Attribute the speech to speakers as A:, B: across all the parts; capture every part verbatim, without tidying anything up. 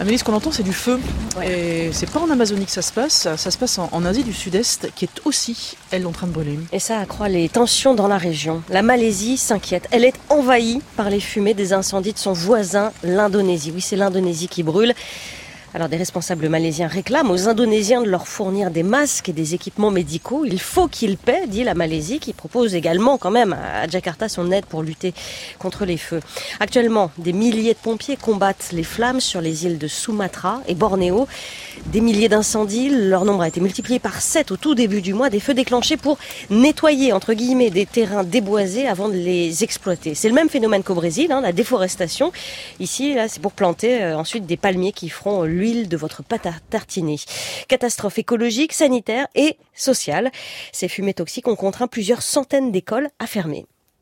A: Amélie, ce qu'on entend, c'est du feu.
B: Ouais.
A: Et c'est pas en Amazonie que ça se passe, ça se passe en, en Asie du Sud-Est, qui est aussi, elle, en train de brûler.
B: Et ça accroît les tensions dans la région. La Malaisie s'inquiète. Elle est envahie par les fumées des incendies de son voisin, l'Indonésie. Oui, c'est l'Indonésie qui brûle. Alors des responsables malaisiens réclament aux Indonésiens de leur fournir des masques et des équipements médicaux. Il faut qu'ils paient, dit la Malaisie, qui propose également quand même à Jakarta son aide pour lutter contre les feux. Actuellement, des milliers de pompiers combattent les flammes sur les îles de Sumatra et Bornéo. Des milliers d'incendies, leur nombre a été multiplié par sept au tout début du mois. Des feux déclenchés pour nettoyer, entre guillemets, des terrains déboisés avant de les exploiter. C'est le même phénomène qu'au Brésil, hein, la déforestation. Ici, là, c'est pour planter euh, ensuite des palmiers qui feront l'huile de votre pâte à tartiner. Catastrophe écologique, sanitaire et sociale. Ces fumées toxiques ont contraint plusieurs centaines d'écoles à fermer.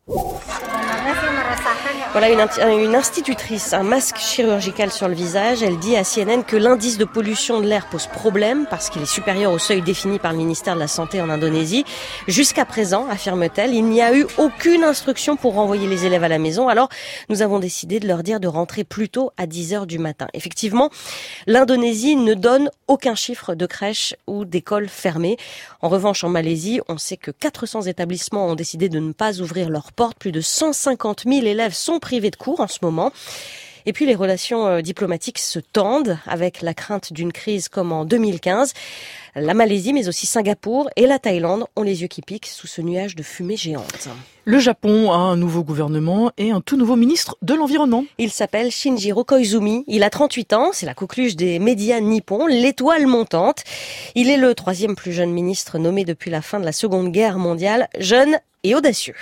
B: Voilà une, une institutrice, un masque chirurgical sur le visage. Elle dit à C N N que l'indice de pollution de l'air pose problème parce qu'il est supérieur au seuil défini par le ministère de la Santé en Indonésie. Jusqu'à présent, affirme-t-elle, il n'y a eu aucune instruction pour renvoyer les élèves à la maison. Alors, nous avons décidé de leur dire de rentrer plus tôt à dix heures du matin. Effectivement, l'Indonésie ne donne aucun chiffre de crèche ou d'école fermée. En revanche, en Malaisie, on sait que quatre cents établissements ont décidé de ne pas ouvrir leurs portes. Plus de cent cinquante mille élèves sont privés de cours en ce moment. Et puis les relations diplomatiques se tendent avec la crainte d'une crise comme en deux mille quinze. La Malaisie, mais aussi Singapour et la Thaïlande ont les yeux qui piquent sous ce nuage de fumée géante.
A: Le Japon a un nouveau gouvernement et un tout nouveau ministre de l'Environnement.
B: Il s'appelle Shinjiro Koizumi. Il a trente-huit ans, c'est la coqueluche des médias nippons, l'étoile montante. Il est le troisième plus jeune ministre nommé depuis la fin de la Seconde Guerre mondiale, jeune et audacieux.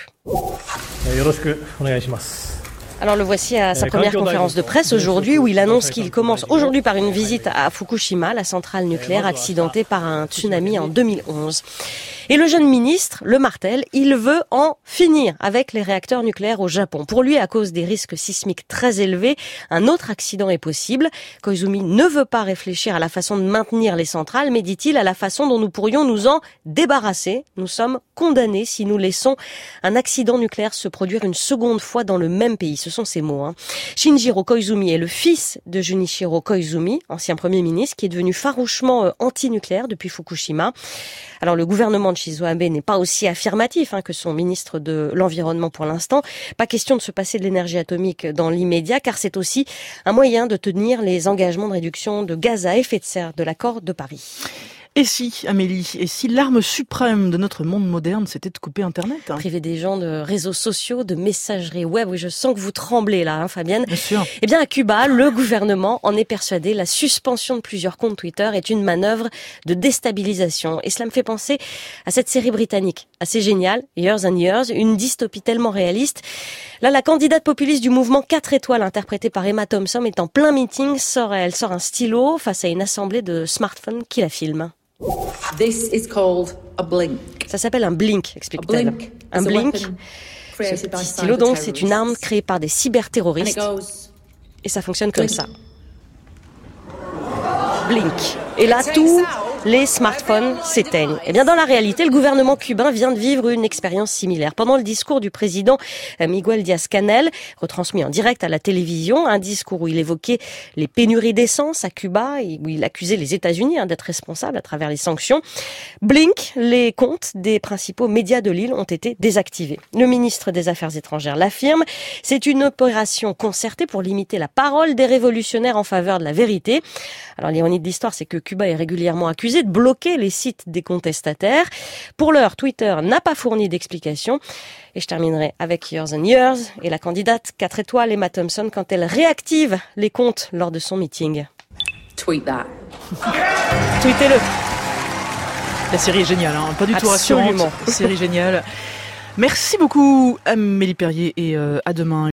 B: Alors le voici à sa première conférence de presse aujourd'hui où il annonce qu'il commence aujourd'hui par une visite à Fukushima, la centrale nucléaire accidentée par un tsunami en deux mille onze. Et le jeune ministre le martèle, il veut en finir avec les réacteurs nucléaires au Japon. Pour lui, à cause des risques sismiques très élevés, un autre accident est possible. Koizumi ne veut pas réfléchir à la façon de maintenir les centrales, mais dit-il à la façon dont nous pourrions nous en débarrasser. Nous sommes condamnés si nous laissons un accident nucléaire se produire une seconde fois dans le même pays. Ce sont ses mots. Hein. Shinjiro Koizumi est le fils de Junichiro Koizumi, ancien Premier ministre, qui est devenu farouchement anti-nucléaire depuis Fukushima. Alors le gouvernement de Shinzo Abe n'est pas aussi affirmatif hein, que son ministre de l'Environnement pour l'instant. Pas question de se passer de l'énergie atomique dans l'immédiat, car c'est aussi un moyen de tenir les engagements de réduction de gaz à effet de serre de l'accord de Paris.
A: Et si, Amélie, et si l'arme suprême de notre monde moderne, c'était de couper Internet hein.
B: Priver des gens de réseaux sociaux, de messagerie web. Oui, je sens que vous tremblez là, hein, Fabienne.
A: Bien sûr.
B: Eh bien, à Cuba, le gouvernement en est persuadé. La suspension de plusieurs comptes Twitter est une manœuvre de déstabilisation. Et cela me fait penser à cette série britannique, assez géniale, Years and Years, une dystopie tellement réaliste. Là, la candidate populiste du mouvement quatre étoiles, interprétée par Emma Thompson, est en plein meeting. Sort, elle sort un stylo face à une assemblée de smartphones qui la filment.
C: This is called a blink.
B: Ça s'appelle un blink, explique-t-elle.
C: Blink
B: un blink, ce petit stylo, donc, c'est une arme créée par des cyberterroristes. Et ça fonctionne comme ça. Blink. Et là, tous les smartphones s'éteignent. Eh bien, dans la réalité, le gouvernement cubain vient de vivre une expérience similaire. Pendant le discours du président Miguel Díaz-Canel, retransmis en direct à la télévision, un discours où il évoquait les pénuries d'essence à Cuba et où il accusait les États-Unis hein, d'être responsables à travers les sanctions. Blink, les comptes des principaux médias de l'île ont été désactivés. Le ministre des Affaires étrangères l'affirme. C'est une opération concertée pour limiter la parole des révolutionnaires en faveur de la vérité. Alors, l'ironie de l'histoire, c'est que Cuba est régulièrement accusé de bloquer les sites des contestataires. Pour l'heure, Twitter n'a pas fourni d'explication. Et je terminerai avec Years and Years et la candidate quatre étoiles Emma Thompson quand elle réactive les comptes lors de son meeting.
C: Tweet that.
B: Tweetez-le.
A: La série est géniale, hein. Pas du tout
B: Absolument.
A: rassurante. Série géniale. Merci beaucoup Amélie Perrier et euh, à demain.